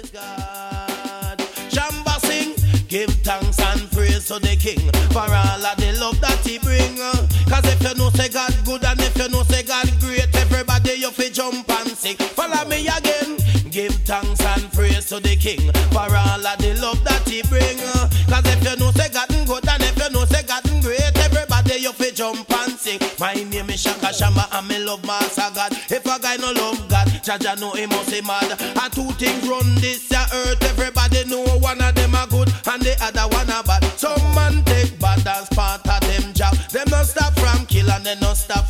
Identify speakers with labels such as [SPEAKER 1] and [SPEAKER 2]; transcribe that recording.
[SPEAKER 1] praise God. Shamba sing, give thanks and praise to the King for all of the love that he bring. Cause if you know say God good and if you know say God great, everybody you fi jump and sing. Follow me again. Give thanks and praise to the King for all of the love that he bring. Cause if you know say God good and if you know say God great, everybody you fi jump and sing. My name is Shaka Shamba and me love Master God. If a guy no love God, Jaja know he must be mad. And two things run this ya earth. Everybody know one of them are good and the other one are bad. Some man take bad as part of them job. Them not stop from kill and they not stop